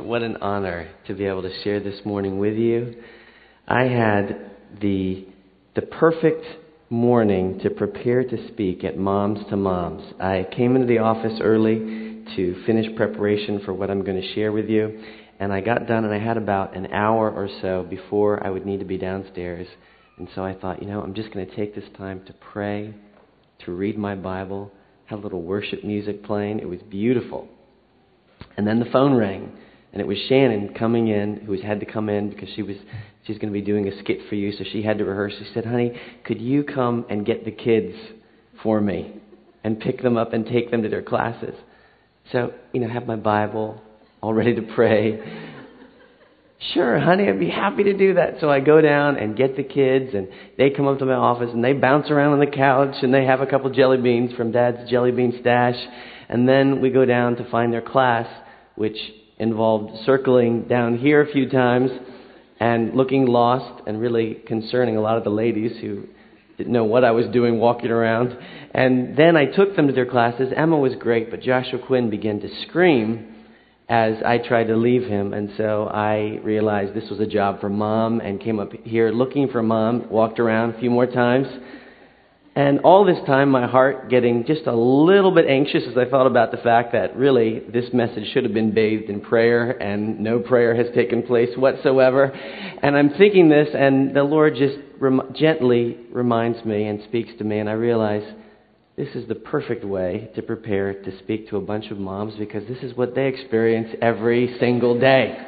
What an honor to be able to share this morning with you. I had the perfect morning to prepare to speak at Moms to Moms. I came into the office early to finish preparation for what I'm going to share with you, and I got done and I had about an hour or so before I would need to be downstairs. And so I thought, I'm just going to take this time to pray, to read my Bible, have a little worship music playing. It was beautiful. And then the phone rang, and it was Shannon coming in, who had to come in because she's going to be doing a skit for you, so she had to rehearse. She said, "Honey, could you come and get the kids for me and pick them up and take them to their classes?" So, have my Bible all ready to pray. "Sure, honey, I'd be happy to do that." So I go down and get the kids, and they come up to my office, and they bounce around on the couch, and they have a couple jelly beans from Dad's jelly bean stash. And then we go down to find their class, which involved circling down here a few times and looking lost and really concerning a lot of the ladies who didn't know what I was doing walking around. And then I took them to their classes. Emma was great, but Joshua Quinn began to scream as I tried to leave him. And so I realized this was a job for Mom and came up here looking for Mom, walked around a few more times. And all this time, my heart getting just a little bit anxious as I thought about the fact that really this message should have been bathed in prayer, and no prayer has taken place whatsoever. And I'm thinking this, and the Lord just gently reminds me and speaks to me, and I realize this is the perfect way to prepare to speak to a bunch of moms, because this is what they experience every single day.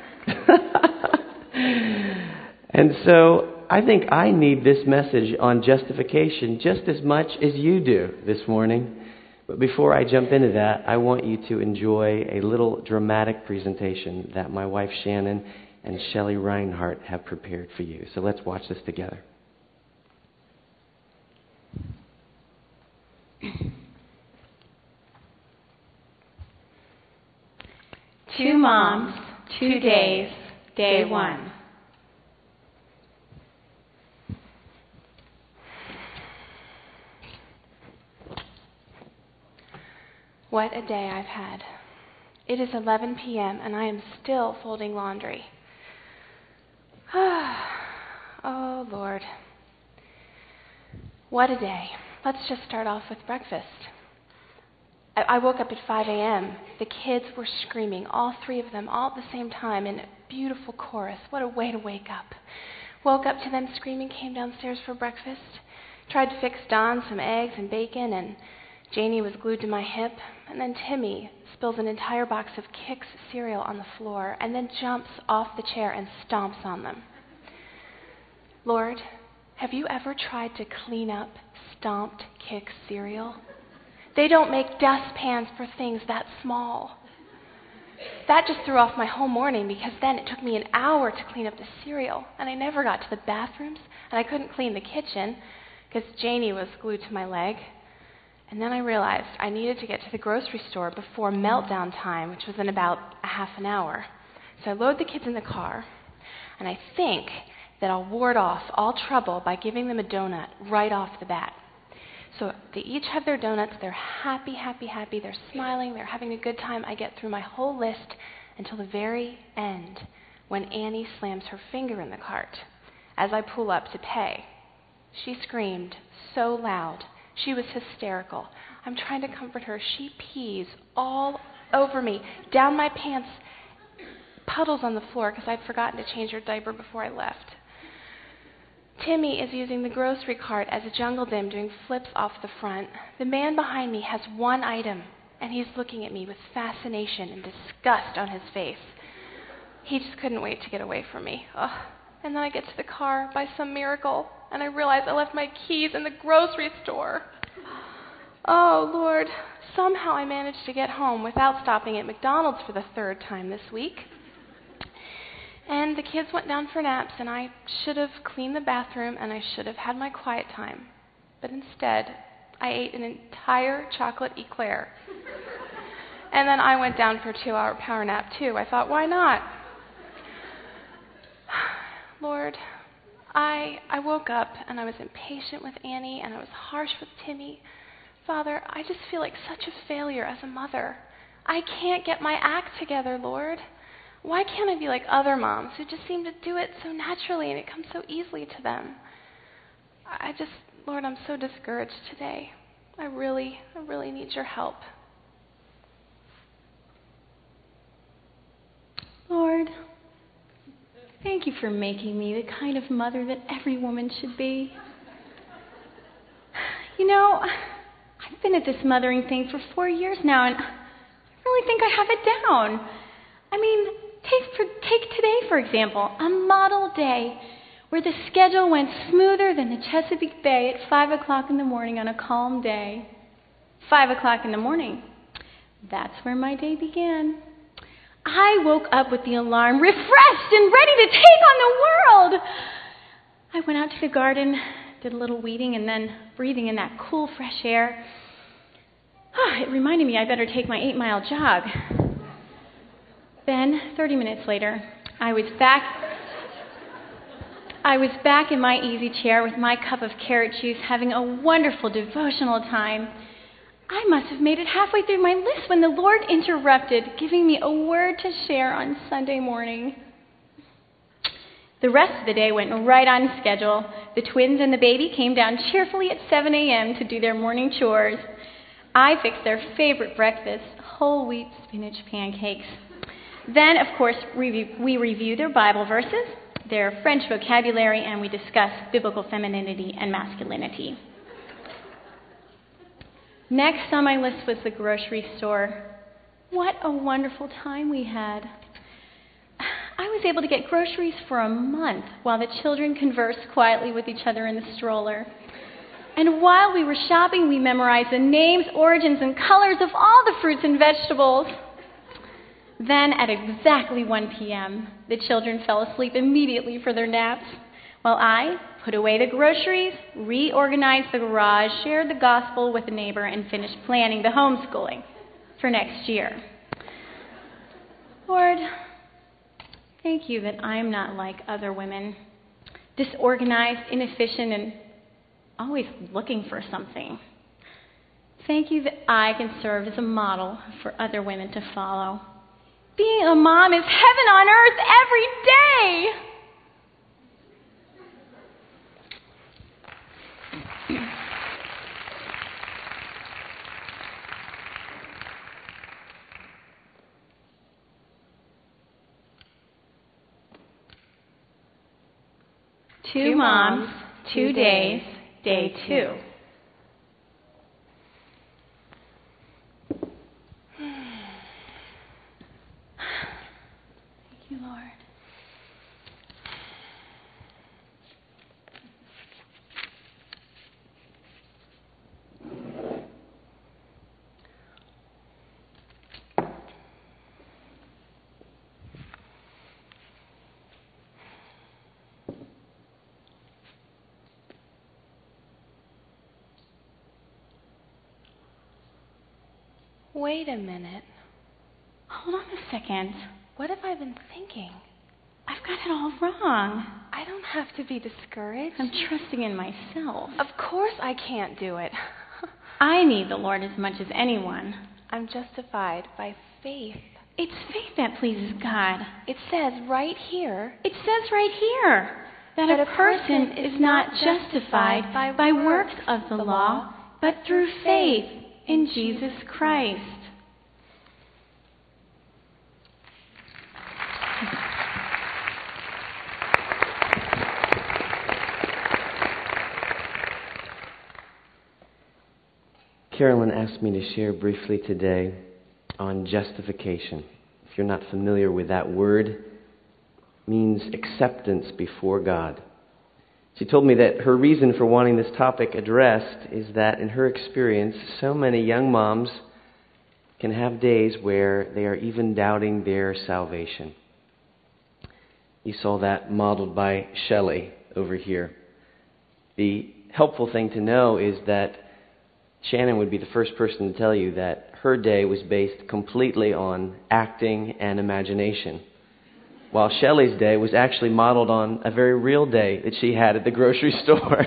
And so I think I need this message on justification just as much as you do this morning. But before I jump into that, I want you to enjoy a little dramatic presentation that my wife Shannon and Shelley Reinhardt have prepared for you. So let's watch this together. Two moms, 2 days, day 1. What a day I've had. It is 11 p.m. and I am still folding laundry. Oh, Lord. What a day. Let's just start off with breakfast. I woke up at 5 a.m. The kids were screaming, all 3 of them, all at the same time in a beautiful chorus. What a way to wake up. Woke up to them screaming, came downstairs for breakfast, tried to fix Don some eggs and bacon, and Janie was glued to my hip, and then Timmy spills an entire box of Kix cereal on the floor and then jumps off the chair and stomps on them. Lord, have you ever tried to clean up stomped Kix cereal? They don't make dustpans for things that small. That just threw off my whole morning, because then it took me an hour to clean up the cereal, and I never got to the bathrooms, and I couldn't clean the kitchen because Janie was glued to my leg. And then I realized I needed to get to the grocery store before meltdown time, which was in about a half an hour. So I load the kids in the car, and I think that I'll ward off all trouble by giving them a donut right off the bat. So they each have their donuts. They're happy, happy, happy. They're smiling. They're having a good time. I get through my whole list until the very end, when Annie slams her finger in the cart as I pull up to pay. She screamed so loud. She was hysterical. I'm trying to comfort her. She pees all over me, down my pants, puddles on the floor because I'd forgotten to change her diaper before I left. Timmy is using the grocery cart as a jungle gym, doing flips off the front. The man behind me has one item, and he's looking at me with fascination and disgust on his face. He just couldn't wait to get away from me. Ugh. And then I get to the car by some miracle, and I realize I left my keys in the grocery store. Oh, Lord. Somehow I managed to get home without stopping at McDonald's for the 3rd time this week. And the kids went down for naps, and I should have cleaned the bathroom, and I should have had my quiet time. But instead, I ate an entire chocolate eclair. And then I went down for a 2-hour power nap, too. I thought, why not? Lord, I woke up, and I was impatient with Annie, and I was harsh with Timmy. Father, I just feel like such a failure as a mother. I can't get my act together, Lord. Why can't I be like other moms who just seem to do it so naturally and it comes so easily to them? Lord, I'm so discouraged today. I really need your help. Lord, thank you for making me the kind of mother that every woman should be. You know, I've been at this mothering thing for 4 years now, and I really think I have it down. I mean, take today, for example, a model day where the schedule went smoother than the Chesapeake Bay at 5 o'clock in the morning on a calm day. 5 o'clock in the morning. That's where my day began. I woke up with the alarm, refreshed and ready to take on the world. I went out to the garden, did a little weeding, and then breathing in that cool, fresh air. It reminded me I better take my 8-mile jog. Then, 30 minutes later, I was back in my easy chair with my cup of carrot juice, having a wonderful devotional time. I must have made it halfway through my list when the Lord interrupted, giving me a word to share on Sunday morning. The rest of the day went right on schedule. The twins and the baby came down cheerfully at 7 a.m. to do their morning chores. I fixed their favorite breakfast, whole wheat spinach pancakes. Then, of course, we reviewed their Bible verses, their French vocabulary, and we discussed biblical femininity and masculinity. Next on my list was the grocery store. What a wonderful time we had. I was able to get groceries for a month while the children conversed quietly with each other in the stroller. And while we were shopping, we memorized the names, origins, and colors of all the fruits and vegetables. Then, at exactly 1 p.m., the children fell asleep immediately for their naps, while I put away the groceries, reorganized the garage, shared the gospel with a neighbor, and finished planning the homeschooling for next year. Lord, thank you that I'm not like other women, disorganized, inefficient, and always looking for something. Thank you that I can serve as a model for other women to follow. Being a mom is heaven on earth every day. Two moms, 2 days, day 2. Thank you, Lord. Wait a minute. Hold on a second. What have I been thinking? I've got it all wrong. I don't have to be discouraged. I'm trusting in myself. Of course I can't do it. I need the Lord as much as anyone. I'm justified by faith. It's faith that pleases God. It says right here. It says right here that a person is not justified by works of the law, but through faith in Jesus Christ. Carolyn asked me to share briefly today on justification. If you're not familiar with that word, it means acceptance before God. She told me that her reason for wanting this topic addressed is that in her experience, so many young moms can have days where they are even doubting their salvation. You saw that modeled by Shelley over here. The helpful thing to know is that Shannon would be the first person to tell you that her day was based completely on acting and imagination, while Shelley's day was actually modeled on a very real day that she had at the grocery store.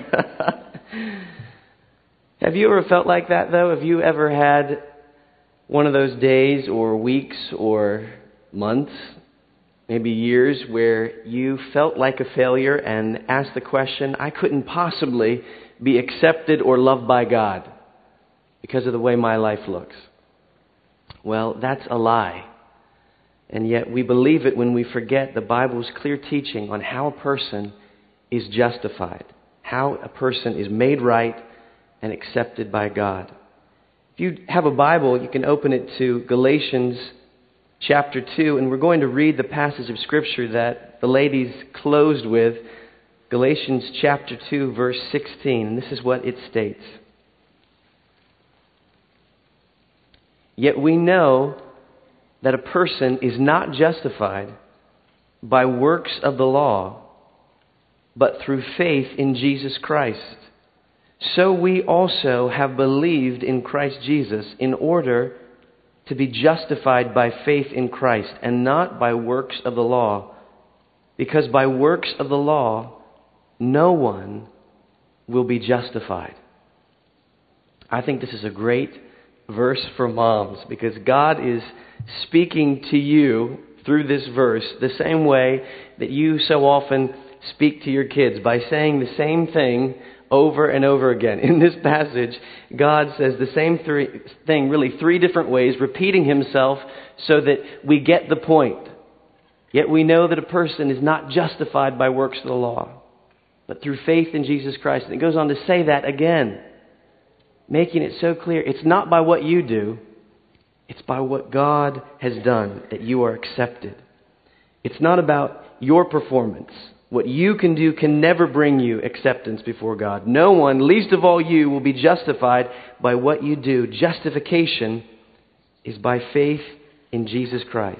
Have you ever felt like that, though? Have you ever had one of those days or weeks or months maybe years where you felt like a failure and asked the question, I couldn't possibly be accepted or loved by God because of the way my life looks. Well, that's a lie. And yet we believe it when we forget the Bible's clear teaching on how a person is justified, how a person is made right and accepted by God. If you have a Bible, you can open it to Galatians chapter 2, and we're going to read the passage of Scripture that the ladies closed with, Galatians chapter 2, verse 16, and this is what it states. Yet we know that a person is not justified by works of the law, but through faith in Jesus Christ. So we also have believed in Christ Jesus in order to be justified by faith in Christ and not by works of the law, because by works of the law no one will be justified. I think this is a great verse for moms because God is speaking to you through this verse the same way that you so often speak to your kids, by saying the same thing over and over again. In this passage, God says the same thing really three different ways, repeating himself so that we get the point. Yet we know that a person is not justified by works of the law, but through faith in Jesus Christ. And it goes on to say that again, making it so clear. It's not by what you do, it's by what God has done that you are accepted. It's not about your performance. What you can do can never bring you acceptance before God. No one, least of all you, will be justified by what you do. Justification is by faith in Jesus Christ.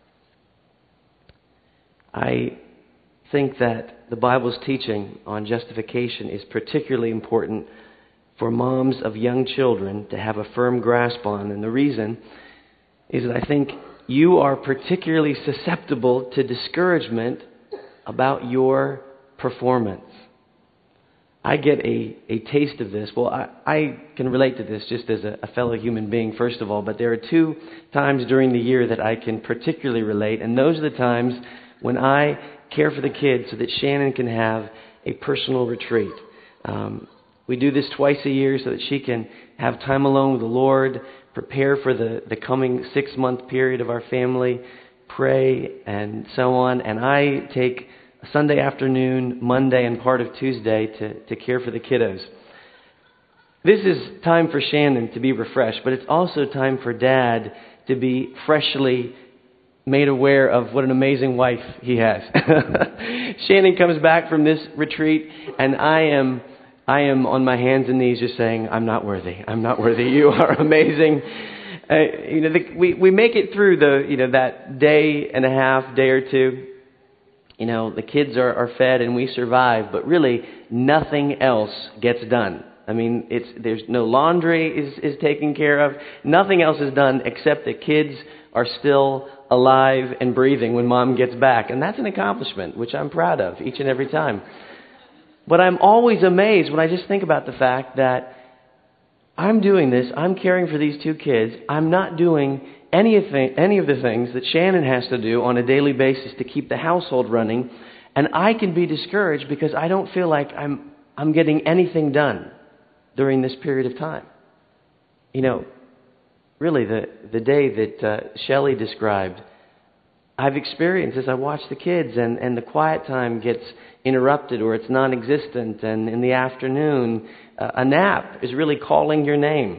I think that the Bible's teaching on justification is particularly important for moms of young children to have a firm grasp on. And the reason is that I think you are particularly susceptible to discouragement about your performance. I get a taste of this. Well, I can relate to this just as a fellow human being, first of all, but there are 2 times during the year that I can particularly relate, and those are the times when I care for the kids so that Shannon can have a personal retreat. We do this twice a year so that she can have time alone with the Lord, prepare for the coming 6-month period of our family, pray, and so on. And I take a Sunday afternoon, Monday, and part of Tuesday to care for the kiddos. This is time for Shannon to be refreshed, but it's also time for Dad to be freshly made aware of what an amazing wife he has. Shannon comes back from this retreat, and I am on my hands and knees just saying, I'm not worthy. I'm not worthy. You are amazing. We make it through that day and a half, day or two. The kids are fed and we survive, but really nothing else gets done. I mean, there's no laundry is taken care of. Nothing else is done except the kids are still alive and breathing when Mom gets back. And that's an accomplishment, which I'm proud of each and every time. But I'm always amazed when I just think about the fact that I'm doing this, I'm caring for these 2 kids, I'm not doing any of the things that Shannon has to do on a daily basis to keep the household running, and I can be discouraged because I don't feel like I'm getting anything done during this period of time. Really the day that Shelley described, I've experienced as I watch the kids and the quiet time gets interrupted or it's non-existent, and in the afternoon a nap is really calling your name.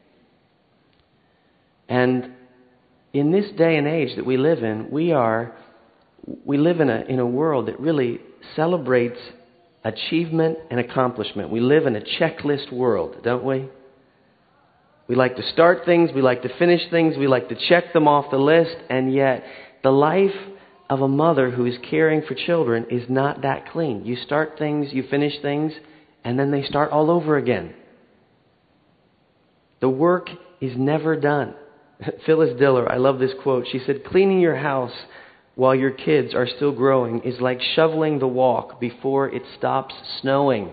And in this day and age that we live in, we live in a world that really celebrates achievement and accomplishment. We live in a checklist world, don't we? We like to start things, we like to finish things, we like to check them off the list, and yet the life of a mother who is caring for children is not that clean. You start things, you finish things, and then they start all over again. The work is never done. Phyllis Diller, I love this quote. She said, "Cleaning your house while your kids are still growing is like shoveling the walk before it stops snowing."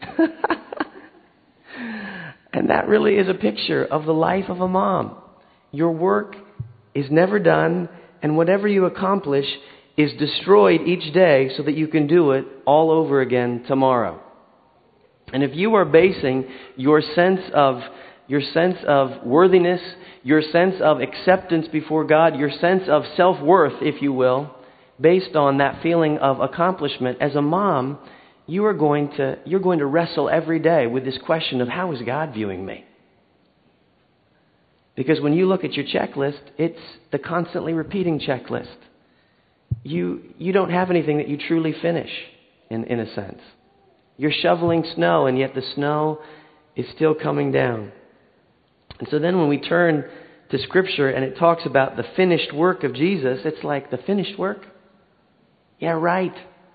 And that really is a picture of the life of a mom. Your work is never done, and whatever you accomplish is destroyed each day so that you can do it all over again tomorrow. And if you are basing your sense of worthiness, your sense of acceptance before God, your sense of self-worth, if you will, based on that feeling of accomplishment, as a mom, you're going to wrestle every day with this question of, how is God viewing me? Because when you look at your checklist, it's the constantly repeating checklist. You don't have anything that you truly finish, in a sense. You're shoveling snow, and yet the snow is still coming down. And so then when we turn to Scripture and it talks about the finished work of Jesus, it's like, the finished work? Yeah, right.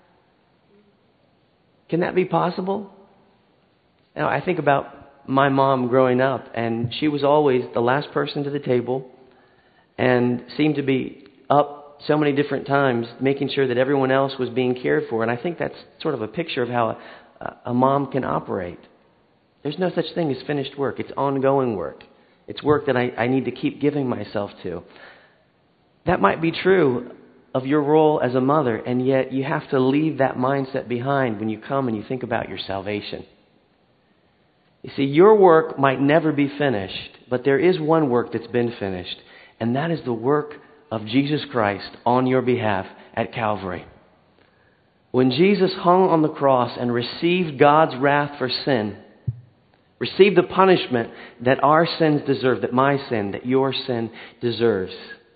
Can that be possible? Now, I think about my mom growing up, and she was always the last person to the table and seemed to be up so many different times making sure that everyone else was being cared for. And I think that's sort of a picture of how a mom can operate. There's no such thing as finished work. It's ongoing work. It's work that I need to keep giving myself to. That might be true of your role as a mother, and yet you have to leave that mindset behind when you come and you think about your salvation. You see, your work might never be finished, but there is one work that's been finished, and that is the work of Jesus Christ on your behalf at Calvary. When Jesus hung on the cross and received God's wrath for sin, received the punishment that our sins deserve, that my sin, that your sin deserves,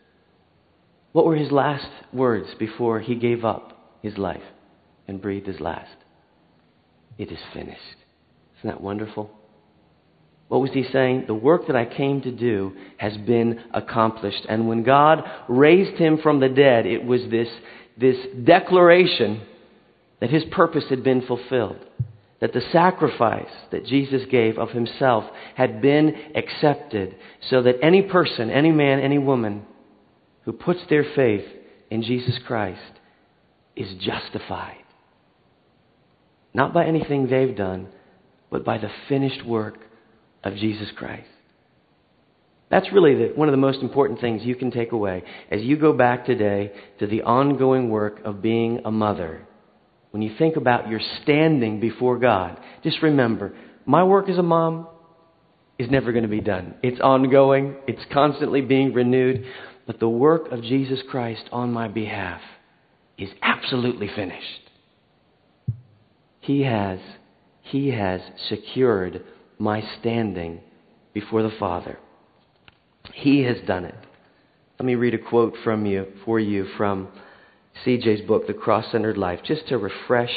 what were his last words before he gave up his life and breathed his last? It is finished. Isn't that wonderful? What was he saying? The work that I came to do has been accomplished. And when God raised him from the dead, it was this declaration that his purpose had been fulfilled. That the sacrifice that Jesus gave of himself had been accepted, so that any person, any man, any woman who puts their faith in Jesus Christ is justified. Not by anything they've done, but by the finished work of Jesus Christ. That's really one of the most important things you can take away as you go back today to the ongoing work of being a mother. When you think about your standing before God, just remember, my work as a mom is never going to be done. It's ongoing. It's constantly being renewed. But the work of Jesus Christ on my behalf is absolutely finished. He has secured my standing before the Father. He has done it. Let me read a quote for you from CJ's book, The Cross-Centered Life, just to refresh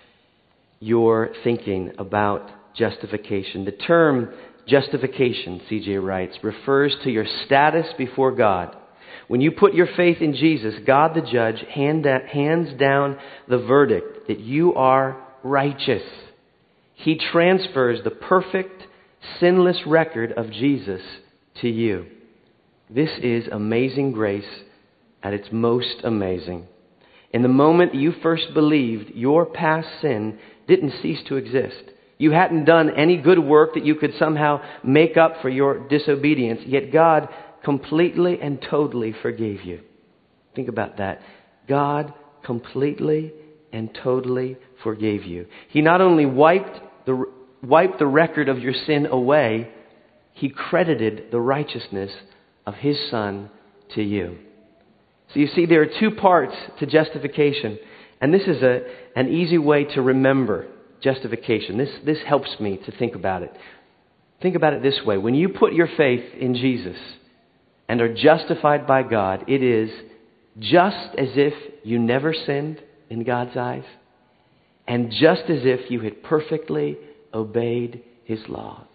your thinking about justification. The term justification, CJ writes, refers to your status before God. When you put your faith in Jesus, God the judge hands down the verdict that you are righteous. He transfers the perfect, sinless record of Jesus to you. This is amazing grace at its most amazing. In the moment you first believed, your past sin didn't cease to exist. You hadn't done any good work that you could somehow make up for your disobedience, yet God completely and totally forgave you. Think about that. God completely and totally forgave you. He not only wiped the record of your sin away, He credited the righteousness of His Son to you. So you see, there are two parts to justification. And this is an easy way to remember justification. This helps me to think about it. Think about it this way. When you put your faith in Jesus and are justified by God, it is just as if you never sinned in God's eyes, and just as if you had perfectly obeyed His laws.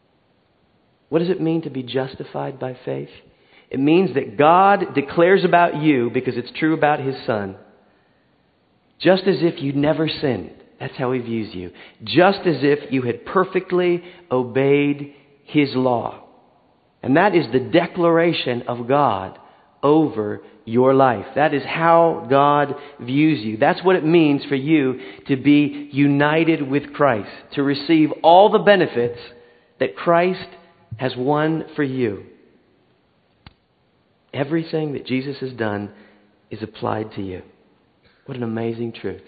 What does it mean to be justified by faith? It means that God declares about you, because it's true about His Son, just as if you never sinned. That's how He views you. Just as if you had perfectly obeyed His law. And that is the declaration of God over your life. That is how God views you. That's what it means for you to be united with Christ, to receive all the benefits that Christ has won for you. Everything that Jesus has done is applied to you. What an amazing truth.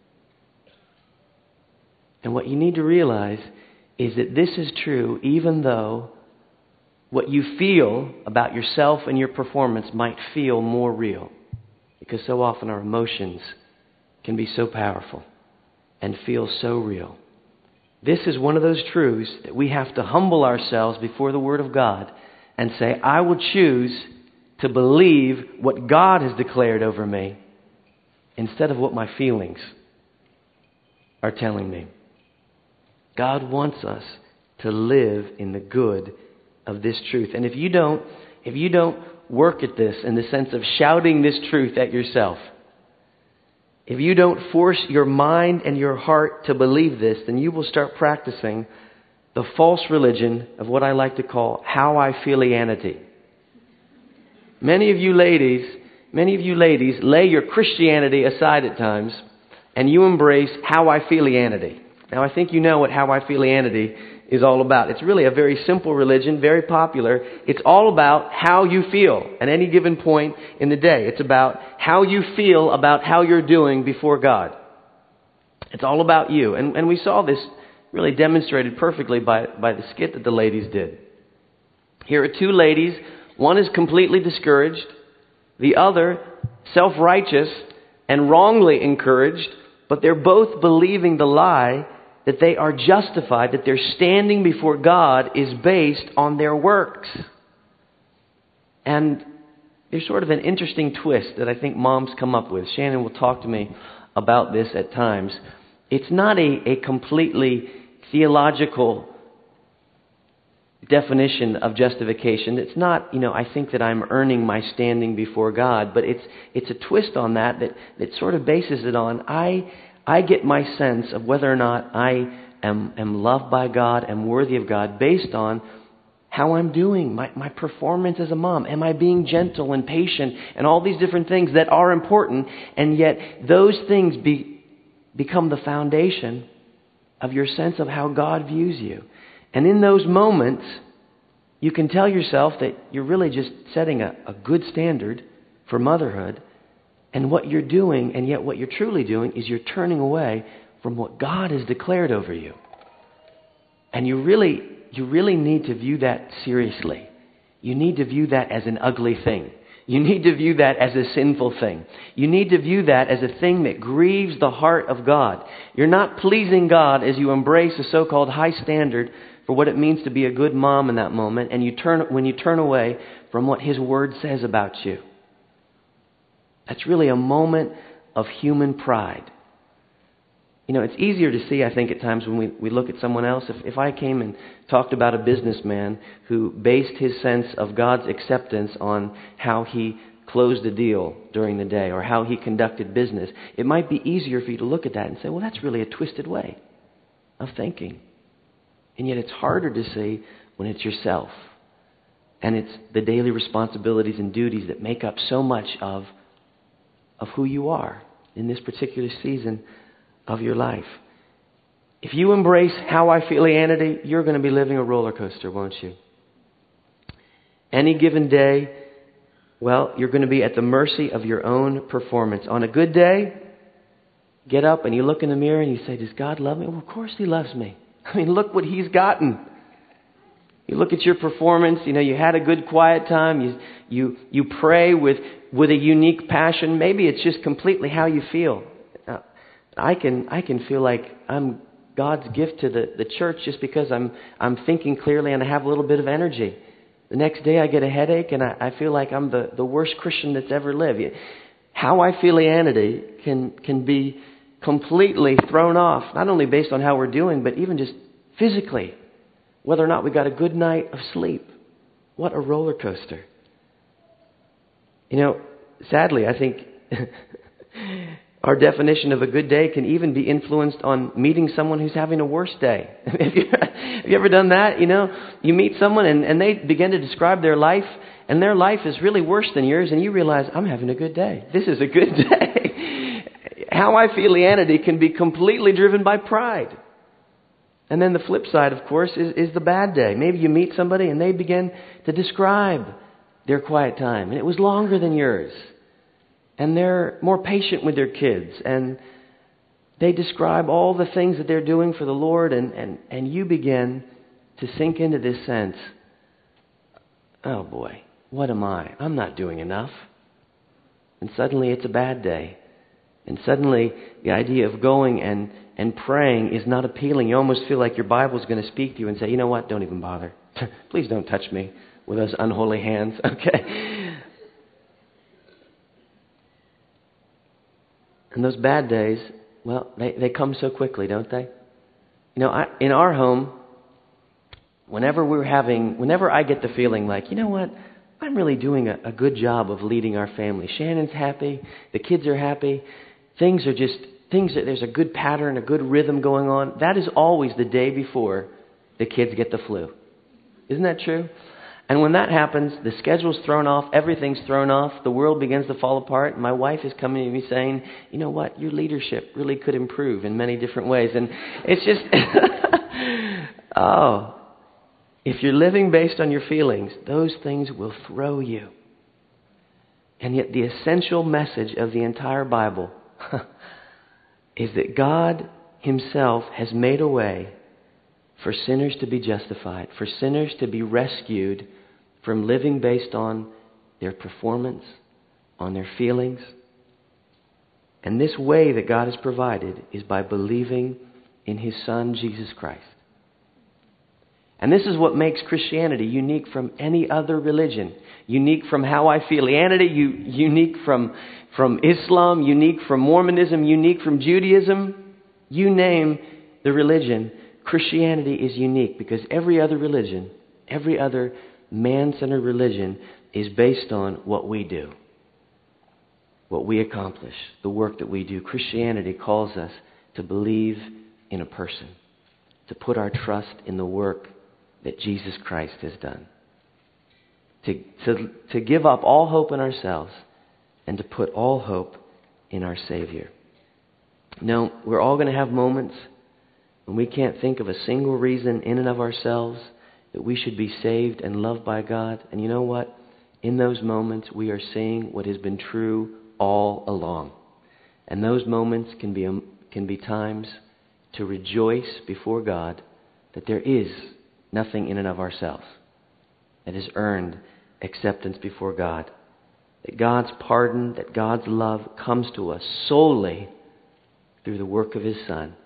And what you need to realize is that this is true even though what you feel about yourself and your performance might feel more real. Because so often our emotions can be so powerful and feel so real. This is one of those truths that we have to humble ourselves before the Word of God and say, I will choose to believe what God has declared over me instead of what my feelings are telling me. God wants us to live in the good of this truth. And if you don't work at this in the sense of shouting this truth at yourself, if you don't force your mind and your heart to believe this, then you will start practicing the false religion of what I like to call how I feelianity. Many of you ladies lay your Christianity aside at times and you embrace how I feelianity. Now I think you know what how I feelianity is all about. It's really a very simple religion, very popular. It's all about how you feel at any given point in the day. It's about how you feel about how you're doing before God. It's all about you. And we saw this really demonstrated perfectly by the skit that the ladies did. Here are two ladies. One is completely discouraged. The other, self-righteous and wrongly encouraged. But they're both believing the lie that they are justified, that their standing before God is based on their works. And there's sort of an interesting twist that I think moms come up with. Shannon will talk to me about this at times. It's not a completely theological definition of justification. It's not, I think that I'm earning my standing before God, but it's a twist on that sort of bases it on I get my sense of whether or not I am loved by God, am worthy of God, based on how I'm doing, my performance as a mom. Am I being gentle and patient and all these different things that are important, and yet those things become the foundation of your sense of how God views you. And in those moments, you can tell yourself that you're really just setting a good standard for motherhood. And what you're doing, and yet what you're truly doing, is you're turning away from what God has declared over you. And you really need to view that seriously. You need to view that as an ugly thing. You need to view that as a sinful thing. You need to view that as a thing that grieves the heart of God. You're not pleasing God as you embrace a so-called high standard for what it means to be a good mom in that moment, and when you turn away from what His Word says about you. That's really a moment of human pride. It's easier to see, I think, at times when we look at someone else. If I came and talked about a businessman who based his sense of God's acceptance on how he closed a deal during the day or how he conducted business, it might be easier for you to look at that and say, well, that's really a twisted way of thinking. And yet it's harder to see when it's yourself. And it's the daily responsibilities and duties that make up so much of who you are in this particular season of your life. If you embrace how I feelianity, you're going to be living a roller coaster, won't you? Any given day, well, you're going to be at the mercy of your own performance. On a good day, get up and you look in the mirror and you say, does God love me? Well, of course He loves me. I mean, look what He's gotten. You look at your performance, you had a good quiet time, you pray with a unique passion. Maybe it's just completely how you feel. I can feel like I'm God's gift to the church just because I'm thinking clearly and I have a little bit of energy. The next day I get a headache and I feel like I'm the worst Christian that's ever lived. How I feelianity can be completely thrown off, not only based on how we're doing, but even just physically. Whether or not we got a good night of sleep. What a roller coaster. Sadly, I think our definition of a good day can even be influenced on meeting someone who's having a worse day. Have you ever done that? You meet someone and they begin to describe their life, and their life is really worse than yours, and you realize, I'm having a good day. This is a good day. How I feelianity can be completely driven by pride. And then the flip side, of course, is the bad day. Maybe you meet somebody and they begin to describe their quiet time, and it was longer than yours. and they're more patient with their kids, and they describe all the things that they're doing for the Lord, and you begin to sink into this sense, oh boy, what am I? I'm not doing enough. And suddenly it's a bad day. And suddenly the idea of going and praying is not appealing. You almost feel like your Bible's going to speak to you and say, you know what, don't even bother. Please don't touch me with those unholy hands, okay? And those bad days, well, they come so quickly, don't they? You know, in our home, whenever I get the feeling like, you know what, I'm really doing a good job of leading our family. Shannon's happy, the kids are happy, there's a good pattern, a good rhythm going on. That is always the day before the kids get the flu. Isn't that true? And when that happens, the schedule's thrown off, everything's thrown off, the world begins to fall apart, and my wife is coming to me saying, you know what, your leadership really could improve in many different ways. And it's just, if you're living based on your feelings, those things will throw you. And yet the essential message of the entire Bible is that God Himself has made a way for sinners to be justified, for sinners to be rescued from living based on their performance, on their feelings. And this way that God has provided is by believing in His Son, Jesus Christ. And this is what makes Christianity unique from any other religion. Unique from how I feel. Unique from Islam, unique from Mormonism, unique from Judaism. You name the religion. Christianity is unique because every other religion, every other man-centered religion is based on what we do, what we accomplish, the work that we do. Christianity calls us to believe in a person, to put our trust in the work that Jesus Christ has done, to give up all hope in ourselves and to put all hope in our Savior. No, we're all going to have moments when we can't think of a single reason in and of ourselves that we should be saved and loved by God. And you know what? In those moments, we are seeing what has been true all along. And those moments can be times to rejoice before God that there is nothing in and of ourselves that has earned acceptance before God. That God's pardon, that God's love comes to us solely through the work of His Son.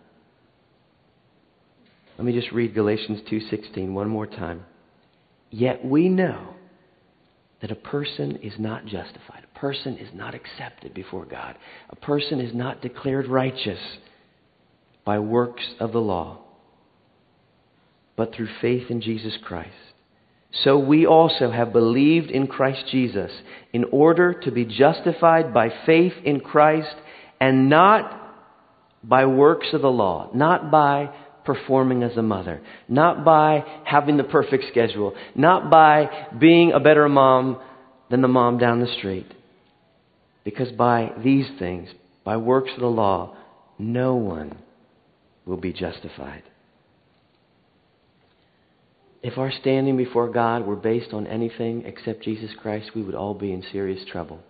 Let me just read Galatians 2:16 one more time. Yet we know that a person is not justified. A person is not accepted before God. A person is not declared righteous by works of the law, but through faith in Jesus Christ. So we also have believed in Christ Jesus in order to be justified by faith in Christ and not by works of the law, not by performing as a mother, not by having the perfect schedule, not by being a better mom than the mom down the street. Because by these things, by works of the law, no one will be justified. If our standing before God were based on anything except Jesus Christ, we would all be in serious trouble.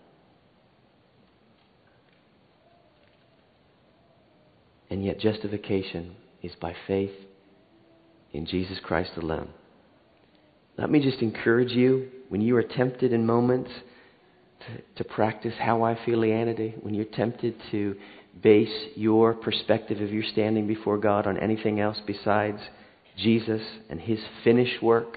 And yet justification is by faith in Jesus Christ alone. Let me just encourage you, when you are tempted in moments to practice how I feelianity, when you're tempted to base your perspective of your standing before God on anything else besides Jesus and His finished work,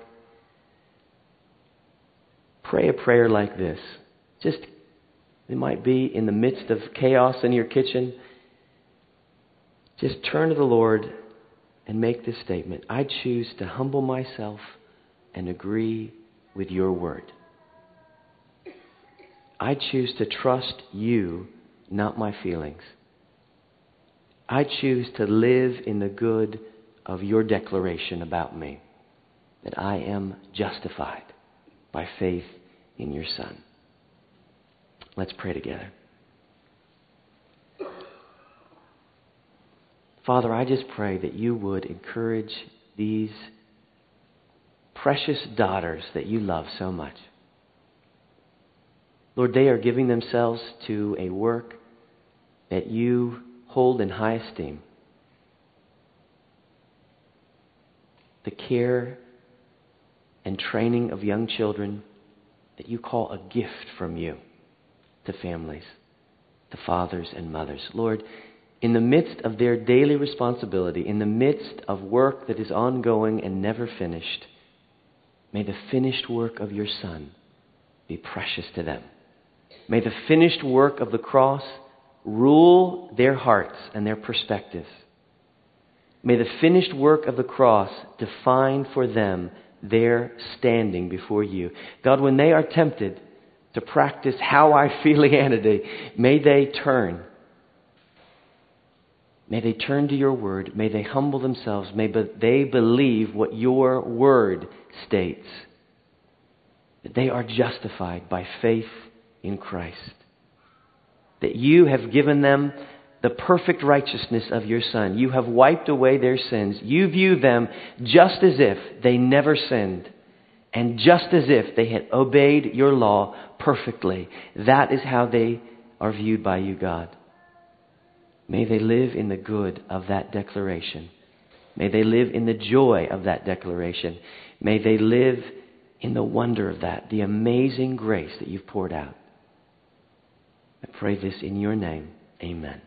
pray a prayer like this. It might be in the midst of chaos in your kitchen. Just turn to the Lord and make this statement. I choose to humble myself and agree with your word. I choose to trust you, not my feelings. I choose to live in the good of your declaration about me, that I am justified by faith in your Son. Let's pray together. Father, I just pray that you would encourage these precious daughters that you love so much. Lord, they are giving themselves to a work that you hold in high esteem. The care and training of young children that you call a gift from you to families, to fathers and mothers. Lord, in the midst of their daily responsibility, in the midst of work that is ongoing and never finished, may the finished work of your Son be precious to them. May the finished work of the cross rule their hearts and their perspectives. May the finished work of the cross define for them their standing before you. God, when they are tempted to practice how I feel-ianity, may they turn. May they turn to your word. May they humble themselves. May they believe what your word states. That they are justified by faith in Christ. That you have given them the perfect righteousness of your Son. You have wiped away their sins. You view them just as if they never sinned, and just as if they had obeyed your law perfectly. That is how they are viewed by you, God. May they live in the good of that declaration. May they live in the joy of that declaration. May they live in the wonder of that, the amazing grace that you've poured out. I pray this in your name. Amen.